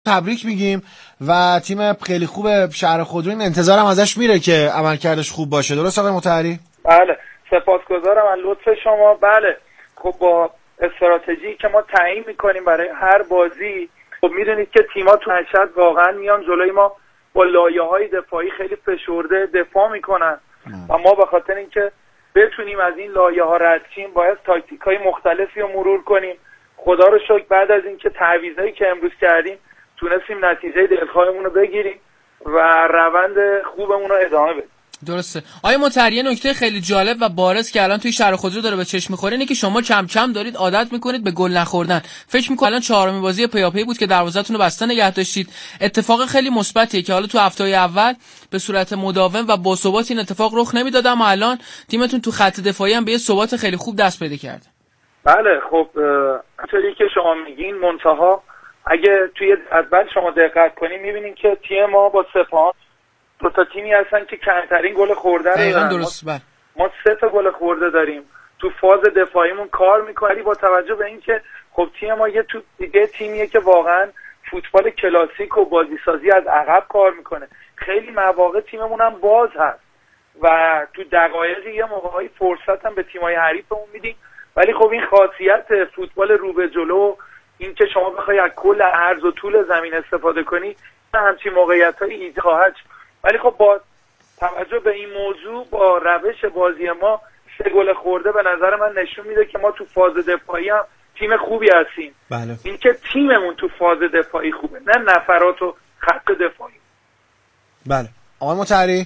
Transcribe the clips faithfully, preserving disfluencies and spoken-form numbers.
تبریک میگیم و تیم خیلی خوب شهر خودرو این انتظارم ازش میره که عملکردش خوب باشه. درست آقای مطهری؟ بله سپاسگزارم از لطف شما. بله خب با استراتژی که ما تعیین میکنیم برای هر بازی، خب میدونید که تیم‌ها تو مشهد واقعا میان جلوی ما با لایه‌های دفاعی خیلی فشرده دفاع میکنن و ما به خاطر اینکه بتونیم از این لایه‌ها رد شیم باید تاکتیک‌های مختلفی رو مرور کنیم. خدا رو شکر بعد از اینکه تعویضایی که امروز کردیم تونستیم نتیجه دلخواهمون رو بگیریم و روند خوبمون رو ادامه بدیم. درسته. آیا مطهری نکته خیلی جالب و بارز که الان توی شهر خودرو داره به چشم می‌خوره اینه که شما کم کم دارید عادت می‌کنید به گل نخوردن. فکر می‌کنم الان چهارمین بازی پیاپی بود که دروازه‌تون رو بسته نگه داشتید. اتفاق خیلی مثبتیه که حالا تو هفته‌های اول به صورت مداوم و با ثبات این اتفاق رخ نمیداد، اما الان تیمتون تو خط دفاعی هم به یه ثبات خیلی خوب دست پیدا کرده. بله خب همونطوری که شما میگین منتها اگه توی اول شما دقت کنین می‌بینین که تیم ما با سپاهان دو تا تیمی هستن که کمترین گل خورده رو دارن. درست بله. ما سه تا گل خورده داریم. تو فاز دفاعیمون کار می‌کنیم با توجه به اینکه خب تیم ما یه تو دیگه تیمیه که واقعا فوتبال کلاسیک و بازیسازی از عقب کار میکنه. خیلی مواقع تیممون هم باز هست و تو دقایقی یه موقعی فرصت هم به تیم‌های حریفمون میدیم، ولی خب این خاصیت فوتبال رو به جلو، این که شما بخوای از کل عرض و طول زمین استفاده کنی، همچین موقعیت‌هایی ایجاد خواهد. ولی خب با توجه به این موضوع با روش بازی ما سه گل خورده به نظر من نشون میده که ما تو فاز دفاعی هم تیم خوبی هستیم. بله. این که تیممون تو فاز دفاعی خوبه، نه نفرات و خط دفاعی. بله. آقای مطهری؟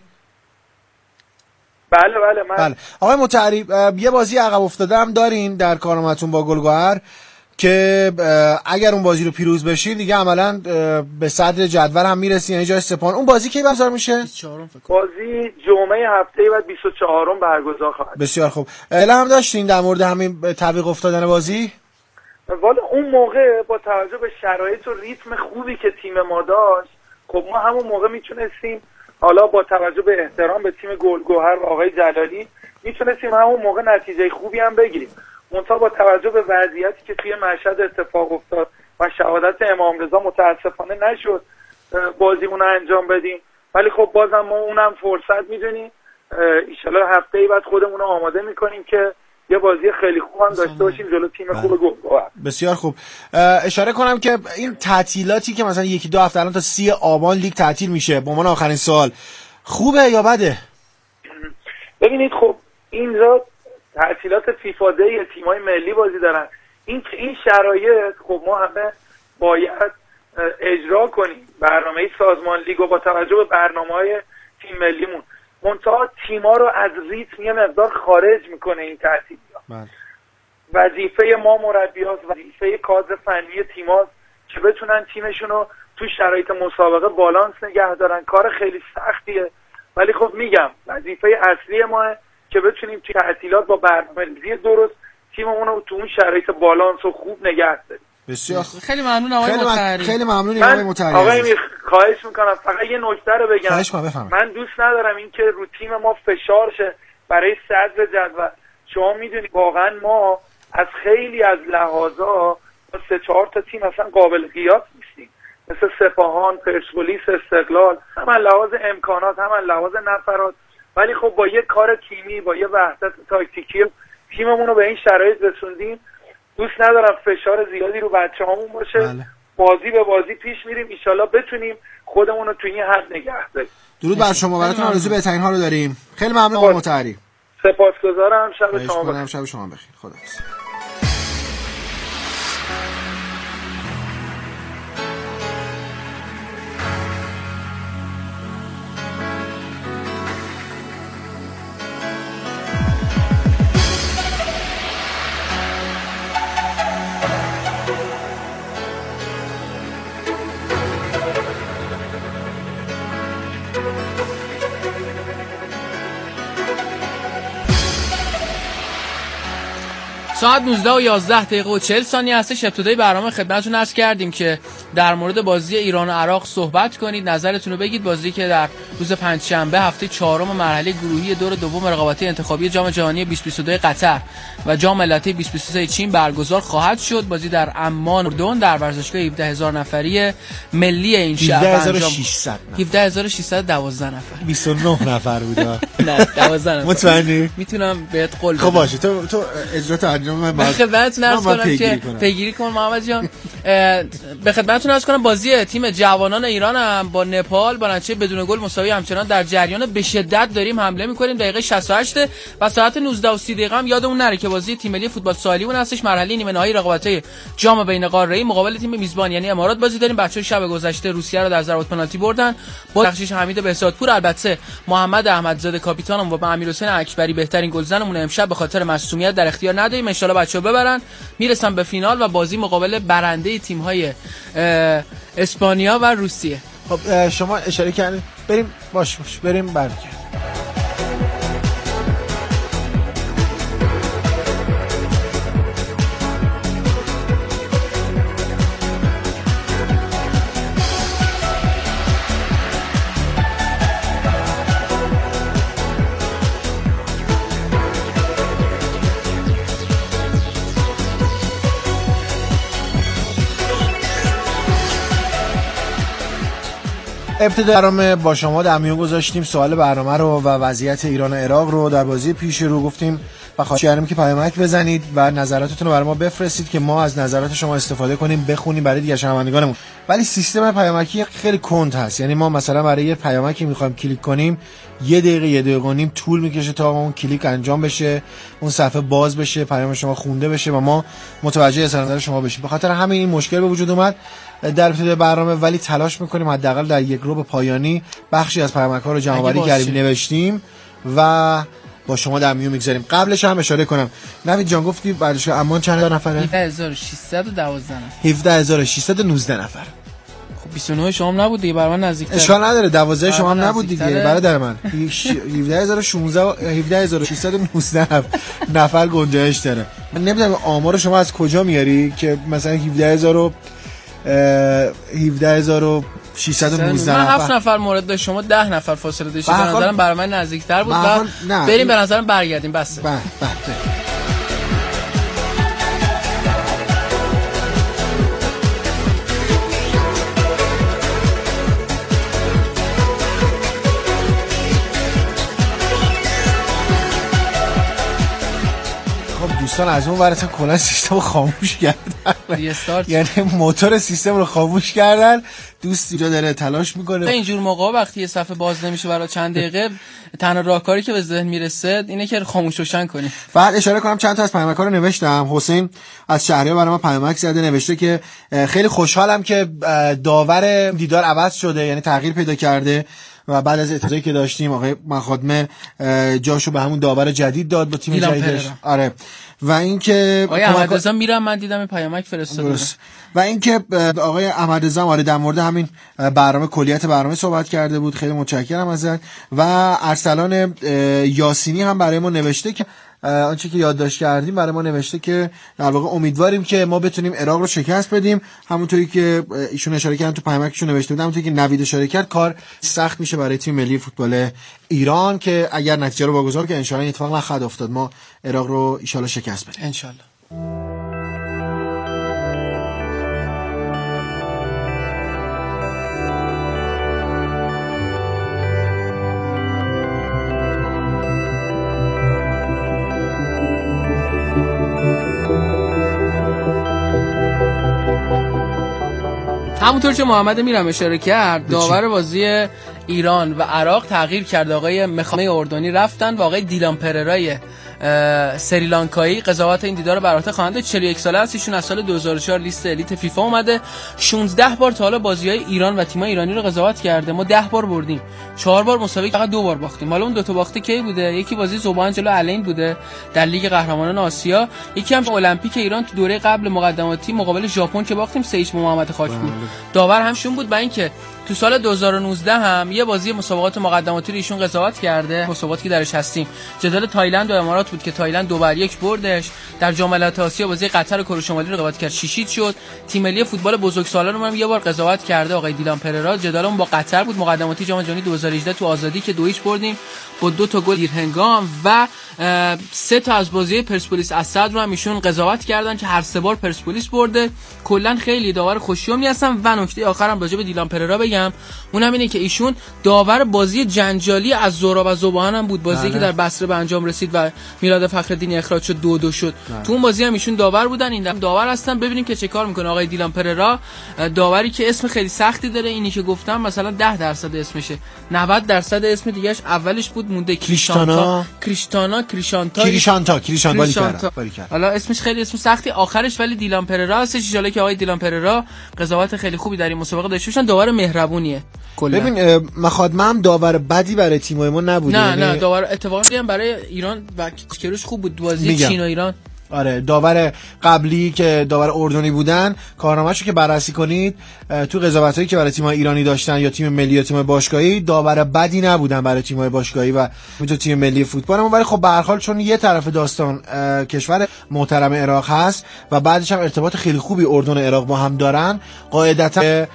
بله بله من بله. آقای مطهری یه بازی عقب افتاده هم دارین در کارنامه‌تون با گلگهر که اگر اون بازی رو پیروز بشین دیگه عملاً به صدر جدول هم میرسین، یعنی جای سپاهان. اون بازی کی برگزار میشه؟ بیست و چهارم فکر کنم. بازی جمعه هفته بعد بیست و چهارم برگزار خواهد. بسیار خوب. اعلام هم داشتین در مورد همین تعویق افتادن بازی؟ والا اون موقع با توجه به شرایط و ریتم خوبی که تیم ما داشت، خب ما همون موقع میتونستیم، حالا با توجه به احترام به تیم گلگهر و آقای جلالی، میتونستیم همون موقع نتیجه خوبی هم بگیریم. منتها با توجه به وضعیتی که توی مشهد اتفاق افتاد و شهادت امام رضا متاسفانه نشد بازیمون رو انجام بدیم، ولی خب بازم ما اونم فرصت میدونیم. ایشالا هفته بعد خودمون رو آماده میکنیم که یه بازی خیلی خوب هم داشته باشیم جلو تیم خوب گلگهر. بسیار خوب. اشاره کنم که این تعطیلاتی که مثلا یکی دو هفته الان تا سی آبان لیگ تعطیل میشه، به عنوان آخرین سوال خوبه یا بده؟ ببینید خب اینجا تعطیلات فیفا دی تیم‌های ملی بازی دارن. این این شرایط خب ما همه باید اجرا کنیم برنامه سازمان لیگ و با توجه به برنامه‌های تیم ملیمون. منتها تیم‌ها رو از ریتم یه مقدار خارج میکنه این تعطیلات. وظیفه ما مربی‌ها، وظیفه کادر فنی تیم‌ها که بتونن تیمشون رو تو شرایط مسابقه بالانس نگه دارن. کار خیلی سختیه، ولی خب میگم وظیفه اصلی ماه که بتونیم توی تعطیلات با برنامه‌ریزی درست تیممون رو تو اون شرایط بالانس و خوب نگه داریم. بسیار خیلی ممنون آقای مطهری. خیلی ممنونم آقای مطهری. آقای امیر خواهش میکنم فقط یه نکته رو بگم. خواهش میکنم. من دوست ندارم این که رو تیم ما فشار شه برای صدر جدول. شما میدونید واقعا ما از خیلی از لحاظا با سه چهار تا تیم اصلا قابل قیاس نیستیم، مثل سپاهان، پرسپولیس، استقلال، هم از لحاظ امکانات هم از لحاظ نفرات. ولی خب با یه کار تیمی، با یه وحدت تاکتیکی تیممون رو به این شرایط رسوندیم. دوست ندارم فشار زیادی رو بچه‌هامون باشه. بله. بازی به بازی پیش میریم، ان شاءالله بتونیم خودمون رو تو این حد نگه داریم. درود بر شما، براتون آرزوی بهترین ها رو داریم. خیلی ممنون آقای مطهری. سپاسگزارم. شب شما بخیر. شب شما بخیر. خداحافظ. ساعت نوزده و یازده دقیقه و چهل ثانیه هستش. ابتدای برنامه خدمتتون عرض کردیم که در مورد بازی ایران و عراق صحبت کنید، نظرتون رو بگید. بازی که در روز پنجشنبه هفته چهارم مرحله گروهی دور دوم رقابت‌های انتخابی جام جهانی بیست و بیست و دو قطر و جام ملت‌های بیست و بیست و سه چین برگزار خواهد شد. بازی در عمان اردن در ورزشگاه هفده هزار نفری ملی این شهر هفده هزار و ششصد هفده هزار و ششصد و دوازده نفر بیست و نه نفر بود. نه دوازده نفر. مطمئنی؟ میتونم بهت قول بدم. خب باشه، تو تو اجرا تا انجام من به خدمتتون عرض کنم که پیگیری کن محمد جان. به خدمتتون عرض کنم بازی تیم جوانان ایران هم با نپال با نتیجه بدون گل مساوی همچنان در جریان به شدت داریم حمله می‌کنیم. دقیقه شصت و هشت و ساعت نوزده و سی دقیقه هم یادمون نره که بازی تیم ملی فوتبال ساحلیمون هستش. مرحله نیمه نهایی رقابت‌های جام بین‌قاره‌ای مقابل تیم میزبان یعنی امارات بازی داریم. بچه‌ها شب گذشته روسیه رو در ضربات پنالتی بردن با بخشش حمید بهزادپور. البته محمد احمدزاده کاپیتانم و امیرحسین اکبری بهترین گلزنمون امشب به خاطر معصومیت در اختیار نداریم. ان شاءالله بچه‌ها ببرن میرسن به فینال و بازی مقابل برنده تیم‌های اسپانیا و روسیه. خب شما اشاره کردید بریم باش باش بریم برگردیم. ابتدا برنامه با شما در میون گذاشتیم سوال برنامه رو و وضعیت ایران و عراق رو. در بازی پیش رو گفتیم و خواهش کردیم که پیامک بزنید و نظراتتون رو برای ما بفرستید که ما از نظرات شما استفاده کنیم بخونیم برای دیگه شنوندگانمون. ولی سیستم پیامکی خیلی کند هست، یعنی ما مثلا برای یه پیامکی میخوایم کلیک کنیم یه دقیقه یه دقیقه و نیم طول میکشه تا اون کلیک انجام بشه، اون صفحه باز بشه، پیام شما خونده بشه و ما متوجه اظهار نظر شما بشیم. به خاطر همین این مشکل به وجود اومد در ابتدای برنامه، ولی تلاش میکنیم حداقل در یک رو به پایانی بخشی از پیامک‌ها رو جمع‌آوری کردیم نوشتیم و با شما در میون میگذاریم. قبلش هم اشاره کنم نوید جان گفتی ورزشگاه عمان چند نفره؟ هفده هزار و ششصد و دوازده نفر. هفده هزار و ششصد و نوزده نفر. خب بیست و نه شما هم نبود دیگه، برای من نزدیک‌تر. اشکال نداره، دوازده شما هم نبود دیگه برادر من. هفده هزار و شانزده و هفده هزار و ششصد و نوزده نفر گنجایش داره. من نمیدونم آمار شما از کجا میاری که مثلا هفده هزار و هفده هزار و ششصد و نوزده من هفت نفر مورد داشت، شما ده نفر فاصله داشتید. به نظرم برای من نزدیک‌تر بود و بریم به نظرم برگردیم. بس بله بله. دوستان از اون ورسن کلا سیستم رو خاموش کردن، یعنی موتور سیستم رو خاموش کردن. دوست اینجا داره تلاش میکنه. اینجور موقع وقتی یه صفحه باز نمیشه برای چند دقیقه تنها راهکاری که به ذهن میرسه اینه که خاموش روشن کنی. بعد اشاره کنم چند تا از پیامک‌ها رو نوشتم. حسین از شهریار برای ما پیامک زده، نوشته که خیلی خوشحالم که داور دیدار عوض شده، یعنی تغییر پیدا کرده و بعد از اعتراضی که داشتیم آقای مخادمه جاشو به همون داور جدید داد با تیم جدیدش. آره و اینکه آقای احمدرضا میرم من دیدم این پیامک فرستاده و اینکه آقای احمدرضا آره در مورد همین برنامه کلیت برنامه صحبت کرده بود. خیلی متشکرم ازت. و ارسلان یاسینی هم برای ما نوشته که آنچه که یادداشت کردیم برای ما نوشته که در واقع امیدواریم که ما بتونیم عراق رو شکست بدیم. همونطوری که ایشون اشاره کردن تو پیامکشون نوشته بودن، همونطوری که نوید اشاره کرد کار سخت میشه برای تیم ملی فوتبال ایران که اگر نتیجه رو واگذار که ان شاء الله اتفاق نخواهد افتاد ما عراق رو ان شاء الله شکست بدیم ان شاء الله. همونطور که محمد میرم اشاره کرد داور بازی ایران و عراق تغییر کرد. آقای مخامه اردنی رفتن و آقای دیلان پررای سریلانکایی قضاوت این دیدار رو بر عهده خواهند. چهل و یک ساله است ایشون، از سال دو هزار و چهار لیست الیت فیفا اومده. شانزده بار تا حالا بازی‌های ایران و تیم‌های ایرانی رو قضاوت کرده. ما ده بار بردیم، چهار بار مساوی، فقط دو بار باختیم. حالا اون دو تا باخته کی بوده؟ یکی بازی زوبان جلو الین بوده در لیگ قهرمانان آسیا، یکی هم المپیک ایران تو دوره قبل مقدماتی مقابل ژاپن که باختیم سه هیچ محمد خاکپور. داور همشون بود. با اینکه تو سال دو هزار و نوزده هم یه بازی مسابقات مقدماتی رو ایشون قضاوت کرده، مسابقاتی که درش هستیم جدال تایلند و امارات بود که تایلند دو بر یک بردش. در جام ملت آسیا بازی قطر و کره شمالی رو قضاوت کرد، شیشید شد. تیم ملی فوتبال بزرگسالان رو هم یه بار قضاوت کرده آقای دیلان پررا، جدالمون با قطر بود مقدماتی جام جهانی دو هزار و هجده تو آزادی که دو هیچ بردیم با دو تا گل دیرهنگام و سه تا از بازی پرسپولیس اسد رو هم ایشون قضاوت کردن که هر سه بار پرسپولیس برده. کلا خیلی داور خوشیومی هستن. و نکته آخرم راجع به دیلان پررا بگم، اونم اینه که ایشون داور بازی جنجالی از زورا و زبان هم بود، بازی که در بصره به انجام رسید و میلاد فخرالدین اخراج شد دو دو شد. نه. تو اون بازی هم ایشون داور بودن، این داور هستن. ببینیم که چه کار میکنه آقای دیلان پررا، داوری که اسم خیلی سختی داره. اینی که گفتم مثلا ده درصد اسمشه، نود درصد اسم دیگهش اولش بود مونده، کریشانتا کریشتانا کریشانتا کریشانتا کریشان بالی کرد. حالا اسمش خیلی اسم سختی آخرش، ولی دیلان پررا هستش. ان شاءالله که آقای دیلان پررا قضاوت خیلی خوبی در این مسابقه داشته باشن. داور مهربونیه کلا. ببین مخاطبم هم داور بدی برای تیمای ما نبود. نه نه داور اتفاقی هم برای ایران و کروش خوب بود، بازی چین و ایران. آره داور قبلی که داور اردنی بودن کارنامه‌شو که بررسی کنید تو قضاوتایی که برای تیم‌های ایرانی داشتن یا تیم ملی یا تیم باشگاهی، داور بدی نبودن برای تیم‌های باشگاهی و تو تیم ملی فوتبال هم. ولی خب به هر حال چون یه طرف داستان کشور محترم عراق هست و بعدش هم ارتباط خیلی خوبی اردن و عراق با هم دارن، قاعدتاً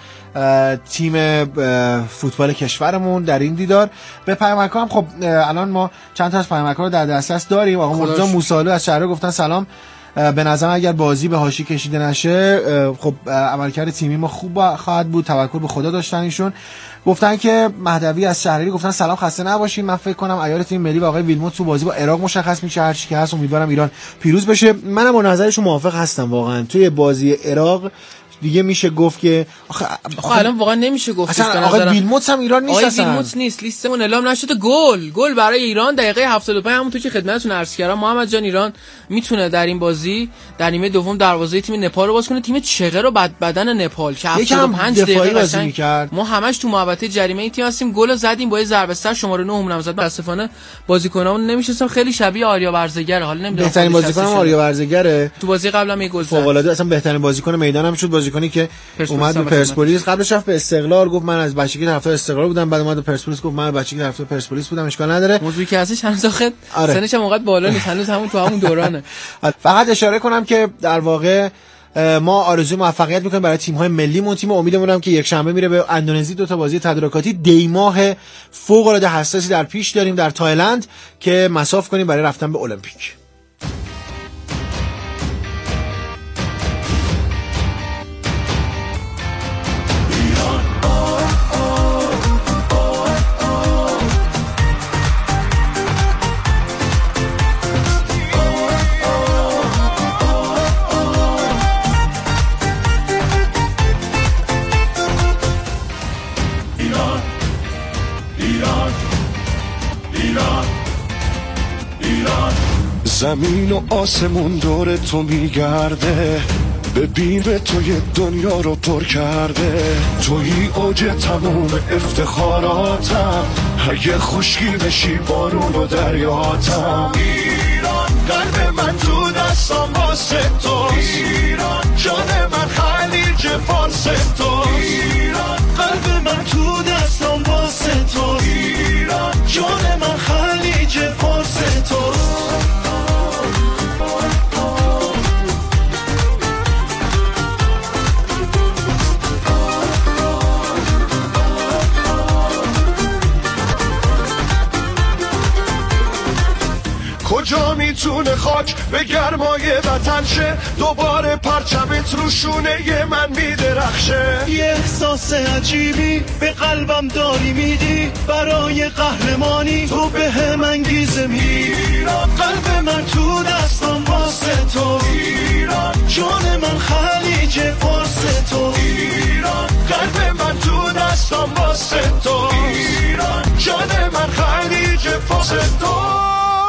تیم فوتبال کشورمون در این دیدار به پیامک‌ها هم خب الان ما چند تا از پیامک‌ها رو در دسترس داریم. آقا مرتضی موسی‌آلو از شهر گفتن سلام، به نظرم اگر بازی به حاشیه کشیده نشه خب عملکرد تیمی ما خوب خواهد بود، توکل به خدا داشتن ایشون. گفتن که مهدوی از شهری گفتن سلام خسته نباشین، من فکر کنم عیار تیم ملی و آقای ویلموت تو بازی با عراق مشخص میشه، هر چی که هست امیدوارم ایران پیروز بشه. منم با نظرشون موافق هستم واقعا. توی بازی عراق دیگه میشه گفت که آخه آخه الان واقعا نمیشه گفت اصلا آقا ویلموتس هم ایران نیست. آقا ویلموتس نیست، لیستمون اعلام نشده. گل گل برای ایران دقیقه هفتاد و پنج همونطور که خدمتتون عرض کردم محمد جان، ایران میتونه در این بازی در نیمه دوم دروازه تیم نپال رو باز کنه. تیم چغه رو بد بدن نپال که هفتاد و پنج دقیقه بازی می‌کرد، ما همش تو محوطه جریمه این تیم هستیم، گل زدیم با ضربه سر شماره نه هم زد. متاسفانه بازیکنامون نمیشستم، خیلی شبیه آریا ورزگر. حالا نمیدونم بهترین بازیکن آریا ورزگره تو بازی قبلم یه گل زد، فوق العاده. اصلا بهترین بازیکن میدانم شد، بازیکنی که اومد به پرسپولیس، قبلش رفت به استقلال، گفت من از بچگی طرفدار استقلال بودم، بعد اومد به پرسپولیس گفت من از بچگی طرفدار پرسپولیس بودم. اشکال نداره، موضوعی که هستش هنوز آخه آره. سنش هم اونقدر بالا نیست، هنوز همون تو همون دورانه. فقط اشاره کنم که در واقع ما آرزوی موفقیت میکنیم برای تیم‌های ملیمون. تیم امیدمونم که یک شنبه میره به اندونزی، دو تا بازی تدارکاتی دی ماه فوق العاده حساسی در پیش داریم در تایلند که مصاف کنیم برای رفتن به المپیک. زمین و آسمون دور تو میگرده، ببین به توی دنیا رو پر کرده، توی اوج تموم افتخاراتم، اگه خشکی بشی بارون و دریاتم. ایران قلب من تو دستم واسه توست، ایران جان من خلیج فارس توست، ایران قلب من تو دستم واسه توست، ایران جان من خلیج فارس توست. کجا میتونه خاک به گرمای وطن شه، دوباره پرچمت رو شونه من میدرخشه. یه احساس عجیبی به قلبم داری میدی، برای قهرمانی تو به هم انگیزه میدی. ایران قلب من تو دستم واسه تو، ایران جان من خلیج فارس تو، ایران قلب من تو دستم واسه تو، ایران جان من خلیج فارس تو.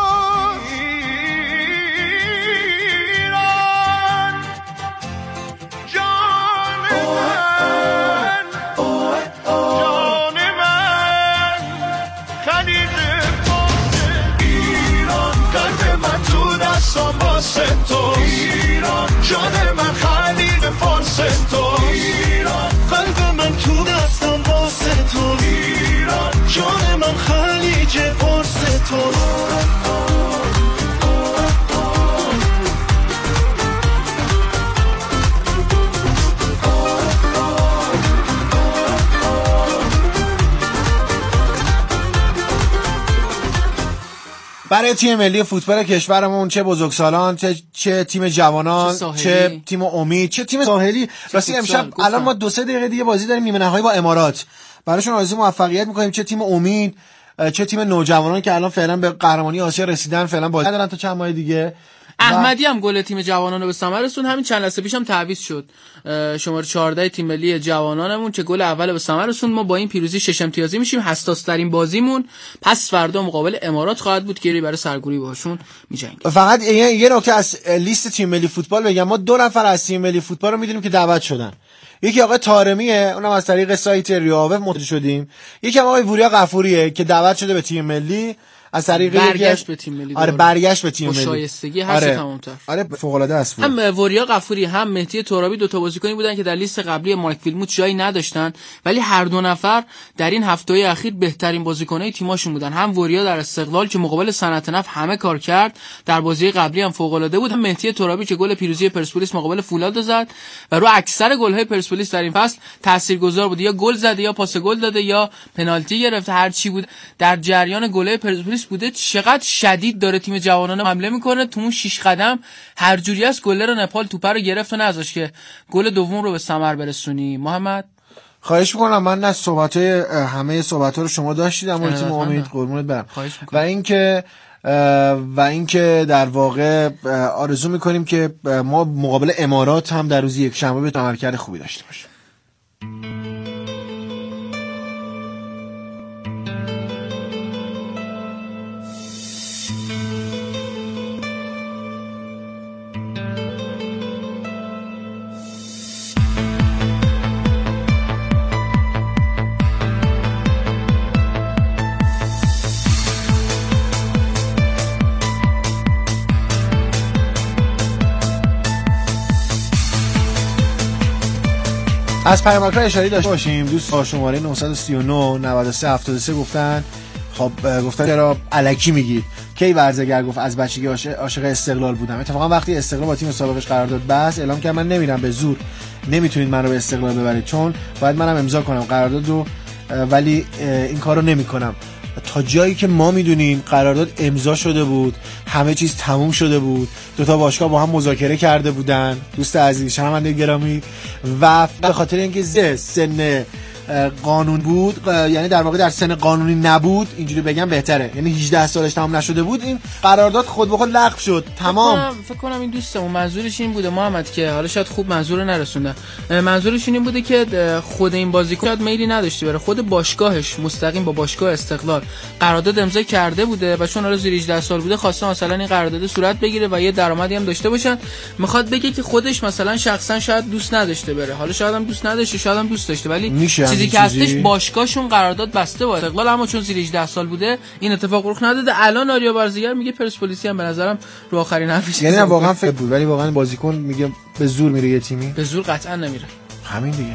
ایران جان من خلیج فارس تو، ایران قلب من تو دستم واسه برای تیم ملی فوتبال کشورمون، چه بزرگسالان، چه چه تیم جوانان، چه, چه تیم امید، چه تیم ساحلی. راستی امشب الان ما دو سه دقیقه دیگه بازی داریم نیمه نهایی با امارات. براشون آرزوی موفقیت می‌کنیم، چه تیم امید، چه تیم نوجوانان که الان فعلا به قهرمانی آسیا رسیدن، فعلا بازی ندارن تا چند ماه دیگه. احمدی هم گل تیم جوانان رو به ثمر رسوند، همین چند لحظه پیشم تعویض شد شماره چهارده تیم ملی جوانانمون که گل اول به ثمر رسوند. ما با این پیروزی شش امتیازی میشیم، حساس ترین بازیمون پس فردا مقابل امارات خواهد بود که برای سرگوری باشون میجنگیم. فقط یه, یه نکته از لیست تیم ملی فوتبال بگم، ما دو نفر از تیم ملی فوتبال رو میدونیم که دعوت شدن. یکی آقای طارمیه، اونم از طریق سایت ریاوه مطلع شدیم. یکی هم آقای وریا غفوریه که دعوت شده به تیم ملی از طریق برگشت به تیم ملی. آره برگشت به تیم ملی. شایستگی هست آره. تمام‌تر. آره فوق العاده است. هم وریا غفوری هم مهدی ترابی دو تا بازیکنی بودن که در لیست قبلی مایک فیلموت جایی نداشتن، ولی هر دو نفر در این هفته‌های اخیر بهترین بازیکنای تیماشون بودن. هم وریا در استقلال که مقابل صنعت نفت همه کار کرد، در بازی قبلی هم فوق العاده بود. هم مهدی ترابی که گل پیروزی پرسپولیس مقابل فولاد زد و رو اکثر گل‌های پرسپولیس در این فصل تاثیرگذار بود، یا گل زده یا پاس گل داده یا پنالتی گرفته، هر چی بود در جریان گل‌های پرسپولیس بوده. چقدر شدید داره تیم جوانان حمله میکنه، تو اون شش قدم هر جوری است گلر نپال توپ رو گرفت و نذاشت که گل دوم رو به ثمر برسونی. محمد خواهش میکنم، من نه صحبت‌های همه صحبت‌ها رو شما داشتید اما تیم امید قربونت برم. و اینکه و اینکه در واقع آرزو میکنیم که ما مقابل امارات هم در روز یک شنبه به عملکرد خوبی داشته باشیم. از پیامک‌ها اشاره داشته باشیم. دوست با شماره نه سه نه نود و سه هفتاد و سه گفتن خب گفتن چرا الکی میگید؟ کی ورزگر گفت از بچگی عاشق استقلال بودم. اتفاقا وقتی استقلال با تیم سابقش قرارداد بست اعلام کرد من نمیرم به زور، نمیتونید منو به استقلال ببرید چون باید منم امضا کنم قرارداد رو، ولی این کارو نمیکنم. تا جایی که ما میدونیم قرارداد امضا شده بود، همه چیز تموم شده بود، دو تا باشگاه با هم مذاکره کرده بودن دوست عزیز شنونده گرامی، و به خاطر اینکه سن قانون بود، یعنی در واقع در سن قانونی نبود، اینجوری بگم بهتره، یعنی هجده سالش تمام نشده بود، این قرارداد خود به خود لغو شد تمام. فکر کنم این دوستمون منظورش این بوده محمد که حالا شاید خوب منظور نرسونده، منظورش این بوده که خود این بازیکن شاید میلی نداشته بره، خود باشگاهش مستقیم با باشگاه استقلال قرارداد امضا کرده بوده و چون حالا زیر هجده سال بوده خواسته مثلا این قرارداد صورت بگیره و یه درآمدی هم داشته باشن. میخواد بگه که خودش مثلا شخصا شاید دوست نداشته بره، حالا شاید هم دوست نداشته شاید هم دوست داشته، ولی چیزی که هستش باشگاهشون قرارداد بسته با استقلال، اما چون زیر هجده سال بوده این اتفاق رخ نداده. الان آریا بارزیگر میگه پرسپولیسی هم به نظرم رو آخرین حرفش، یعنی واقعا فکر بود، ولی واقعا بازیکن میگه به زور میره یه تیمی، به زور قطعا نمیره. همین دیگه.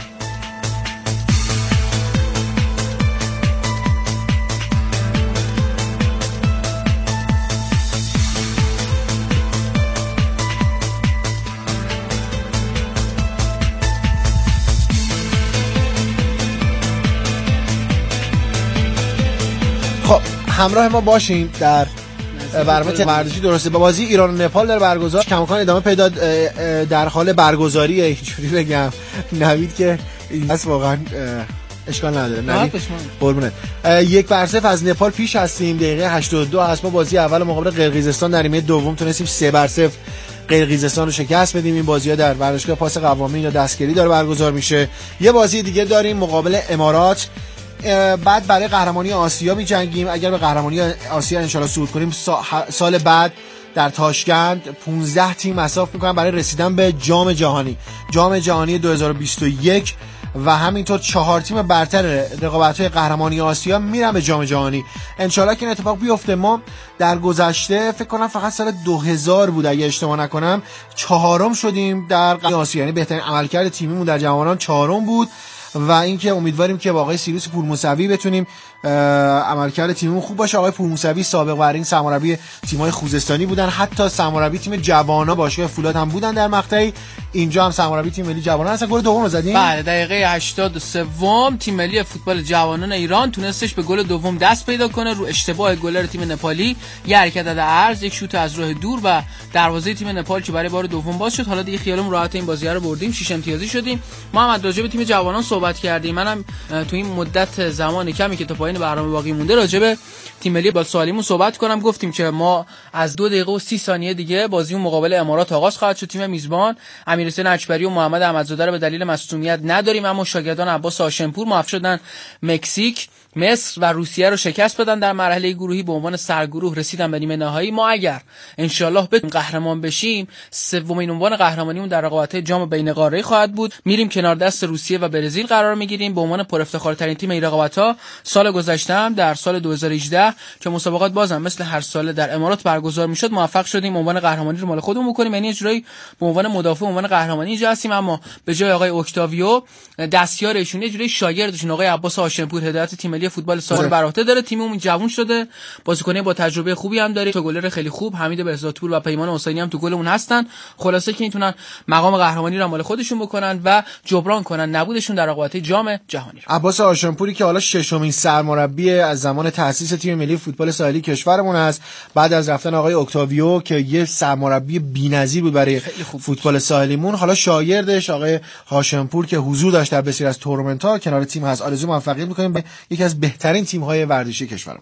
خب همراه ما باشین در برنامه ورزشی درسته. با بازی ایران و نپال در برگزار کماکان ادامه پیدا در حال برگزاریه، اینجوری بگم نوید که این اصلا واقعا اشکال نداره. نوید قربونت. یک بر صفر از نپال پیش هستیم، دقیقه هشتاد و دو هست. ما بازی اول مقابل قرقیزستان در نیمه دوم تونستیم سه بر صفر قرقیزستان رو شکست بدیم. این بازی‌ها در ورزشگاه پاس قوامین یا دستگیری داره برگزار میشه. یه بازی دیگه داریم مقابل امارات، بعد برای قهرمانی آسیا می‌جنگیم. اگر به قهرمانی آسیا انشالله صعود کنیم سال بعد در تاشکند پانزده تیم مصاف میکنن برای رسیدن به جام جهانی جام جهانی دو هزار و بیست و یک و همینطور چهار تیم برتر رقابت‌های قهرمانی آسیا میرن به جام جهانی. انشالله که این اتفاق بیفته. ما در گذشته فکر کنم فقط سال دو هزار بود اگه اشتباه نکنم چهارم شدیم در آسیا، یعنی بهترین عملکرد تیمیمون در جوانان چهارم بود. و اینکه امیدواریم که با آقای سیروس پورموسوی بتونیم عملکرد تیممون خوب باشه. آقای پورموسوی سابق بر این سرمربی تیم‌های خوزستانی بودن، حتی سرمربی تیم جوانا باشگاه فولاد هم بودن در مقطعی. اینجا هم سرمربی تیم ملی جوانان هستن. گل دوم رو زدیم. بله، دقیقه هشتاد و سه تیم ملی فوتبال جوانان ایران تونستش به گل دوم دست پیدا کنه رو اشتباه گلر تیم نپالی. یه حرکت از عرض، یک شوت از راه دور و دروازه تیم نپال که برای بار دوم باز شد. حالا دیگه خیالمون راحت این بازی رو بردیم، شش امتیازی شدیم. محمد راجع به تیم جوانان صحبت کردیم. منم تو این مدت زمان کمی که تا پایان برنامه باقی مونده راجع به تیم ملی با سالیمون صحبت کنم. گفتیم که ما از دو دقیقه و سی ثانیه دیگه بازیمون مقابل امارات آغاز خواهد شد. تیم میزبان امیرحسین اکبری و محمد احمدزاده رو به دلیل مصونیت نداریم، اما شاگردان عباس هاشمپور موفق شدن مکزیک، مصر و روسیه رو شکست بدن در مرحله گروهی. به عنوان سرگروه رسیدن به نیمه نهایی. ما اگر ان شاء الله بتونیم قهرمان بشیم، سومین عنوان قهرمانیمون در رقابت‌های جام بین قاره‌ای خواهد بود. میریم کنار دست روسیه و برزیل قرار میگیریم به عنوان پر افتخارترین تیم این رقابت‌ها. سال گذشته هم در سال دو هزار و هجده که مسابقات بازم مثل هر ساله در امارات برگزار میشد، موفق شدیم عنوان قهرمانی رو مال خودمون بکنیم. یعنی اجرایی به عنوان مدافع عنوان قهرمانی اینجا هستیم، اما به جای آقای اکتاویو دستیار ایشون اجرایی شاگردشون آقای عباس هاشمپور هدایت تیم ملی فوتبال سال بر عهده داره. تیممون جوون شده، بازیکنای با تجربه خوبی هم داره. تو گلر خیلی خوب حمید بهزادپور و پیمان حسینی هم تو گلمون هستن. خلاصه که میتونن مقام قهرمانی رو مال خودشون بکنن و جبران کنن نبودشون در رقابت‌های جام جهانی. عباس هاشمپوری که حالا ششمین سرمربی از زمان تأسیس تیم ملی فوتبال ساحلی کشورمون است، بعد از رفتن آقای اکتاویو که یه سرمربی بی‌نظیر بود برای فوتبال ساحلیمون، حالا شاگردش آقای هاشمپور که حضور داشت در بسیاری از تورنمنت‌ها کنار تیم هست. آرزو موفقیت می‌کنیم به یکی از بهترین تیم‌های ورزشی کشورمون.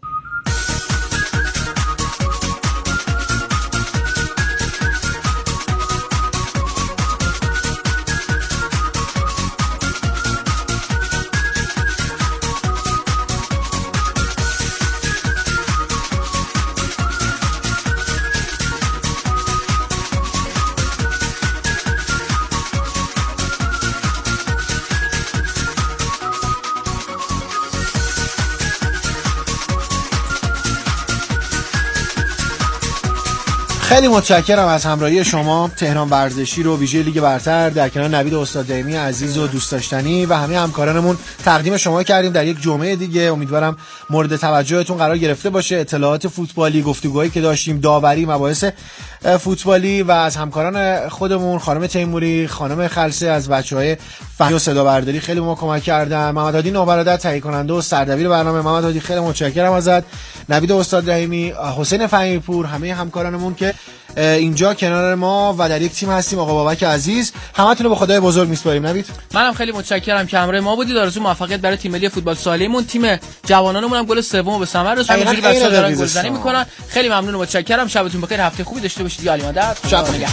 خیلی متشکرم از همراهی شما. تهران ورزشی رو ویژه لیگ برتر در کنار نوید استاد دائمی عزیز و دوست داشتنی و همه همکارانمون تقدیم شما کردیم در یک جمعه دیگه. امیدوارم مورد توجهتون قرار گرفته باشه. اطلاعات فوتبالی، گفتگوهایی که داشتیم، داوری، مباحث فوتبالی و از همکاران خودمون خانم تیموری، خانم خلسه از بچهای فنی و صدا برداری خیلی ما کمک کردن. محمد هادی نوبرادر تهیه کننده و سردبیر برنامه. محمد هادی خیلی متشکرم ازت. نوید استاد رحیمی، حسین فهیمی پور، همه همکارانمون که اینجا کنار ما و در یک تیم هستیم. آقا بابک عزیز، همتون رو به خدای بزرگ میسپاریم. نوید، منم خیلی متشکرم که همراه ما بودید. آرزو موفقیت برای تیم ملی فوتبال ساحلیمون. تیم جوانانمون هم گل سومو به ثمر رسوند. همینجوری بچه‌ها دارن گلزنی میکنن. خیلی ممنون و متشکرم. شبتون بخیر، هفته خوبی داشته باشید. علی مدد. شب بخیر.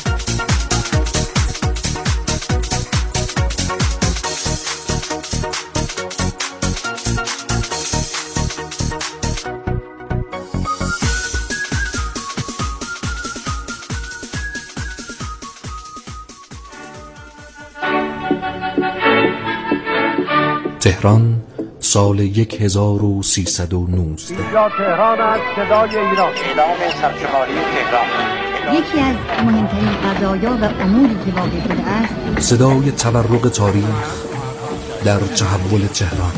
تهران سال یک هزار و سیصد و نوزده. اینجا تهران است، صدای ایران. اعلام سرشماری تهران. یکی از مهمترین قضایا و اموری که واقع شده است، صدای تورق تاریخ در تحول تهران.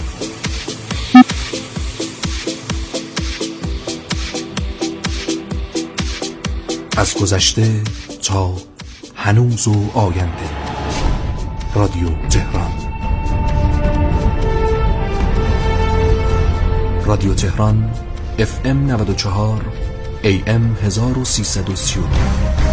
از گذشته تا هنوز و آینده. رادیو تهران. رادیو تهران اف ام نود و چهار ای ام هزار و سیصد و سی و دو.